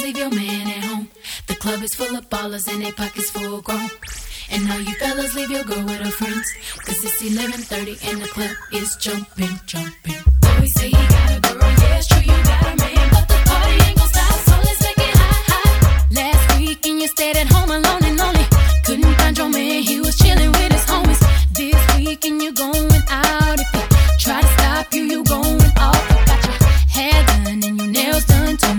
leave your man at home. The club is full of ballers and their pockets full grown. And all you fellas leave your girl with her friends, cause it's 11:30 and the club is jumping, jumping. Boys say he got a girl, yeah it's true you got a man, but the party ain't gon' stop, so let's make it hot, hot. Last weekend you stayed at home alone and lonely, couldn't find your man, he was chilling with his homies. This weekend you going out, if he try to stop you, you going off. You got your hair done and your nails done too.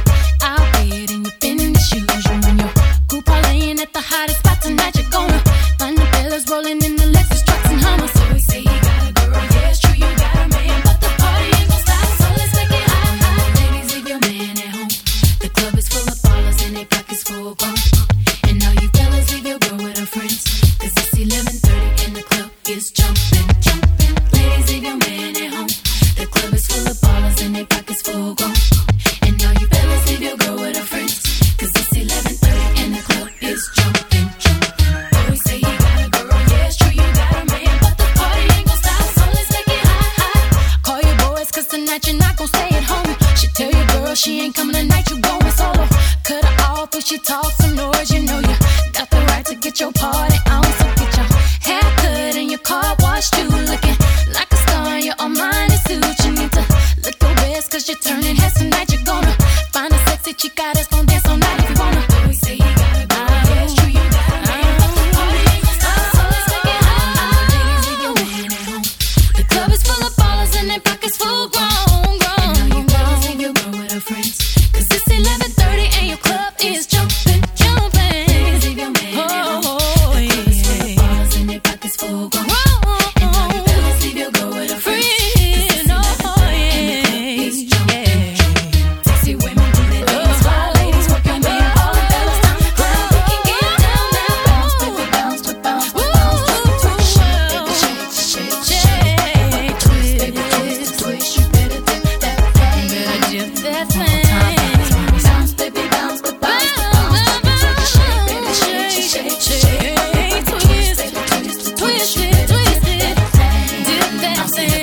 Out there in your fitness shoes, you and your group parlaying at the hottest spot tonight. You're gonna find the fellas rolling in the Lexus trucks and Hummers. So we say he got a girl, yeah it's true you got a man, but the party ain't gon' stop, so let's make it hot, hot. Ladies, leave your man at home. The club is full of ballers and their pockets full grown. And now you fellas leave your girl with her friends, cause it's 11:30 and the club is jumping, jumping. Ladies, leave your man at home. The club is full of ballers and their pockets full grown. And now you fellas leave your girl with her friends, cause it's 11:30 and the club is jumping, jumping. Boys say he got a girl, yeah it's true you got a man, but the party ain't gon' stop, so let's make it hot, hot. Call your boys cause tonight you're not gon' stay at home. She tell your girl she ain't coming tonight, you going solo. Cut her off if she talks some noise, you know you got the right to get your party on. So get your hair cut and your car washed too, looking like a star in your Armani suit. You need to look your best cause you're turning heads tonight. You're gonna find a sexy chica that's gon' dance all night if you wanna. We say he got a girl, yeah it's true you got a man, but the party ain't gon' stop, so let's make it hot, hot. Ladies, leave your man at home. The club is full of ballers and their pockets full grown, grown. And now you fellas leave your girl with her friends, cause it's 11:30 and your club is jumping, jumping. Ladies, leave your man at home. The club is full of ballers and their pockets full grown. And now you fellas leave your girl with her friends, cause it's 11:30 and the club is jumping, jumping. Sexy women do their things, fly ladies work your man, all the fellas time to clown. We can get down now, bounce, baby, bounce, but bounce, but bounce. Twist, baby, shake, shake, shake. Twist, baby, twist, twist. You better dip that thing, better dip that thing. Bounce, baby, bounce, but bounce, but bounce. Shake, baby, shake, shake, shake. Twist, baby, twist, twist. You better dip that thing, dip that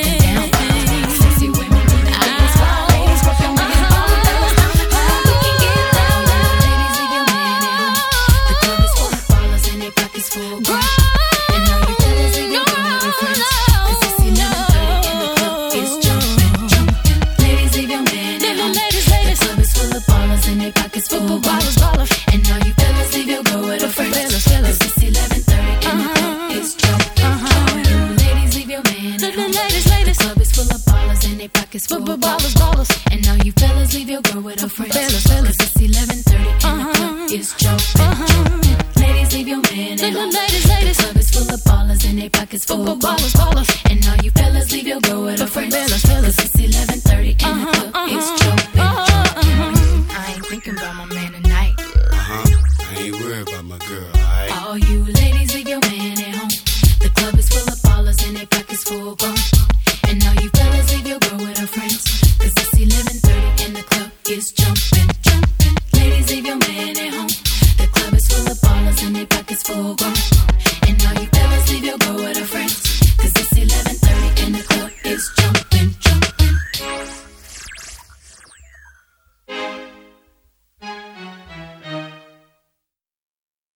thing. Sexy women do their things, fly ladies work your man, all the fellas time to clown. We can get down now, ladies, leave your man at home. The club is full of ballers and their pockets full grown. And now you fellas leave your girl with her friends, cause it's 11:30 and the club is jumping, jumping. Ladies, leave your man at home. The club is full of ballers and their pockets full grown. And now you fellas leave your girl with her friends, cause it's 11:30 and the club is jumping, jumping. Ladies, leave your man at home. The club is full of ballers and their pockets full grown. And now you fellas leave your girl with her friends, cause it's 11:30 and the club is jumping, jumping. Ladies, leave your man at home. The club is full of ballers and their pockets full grown.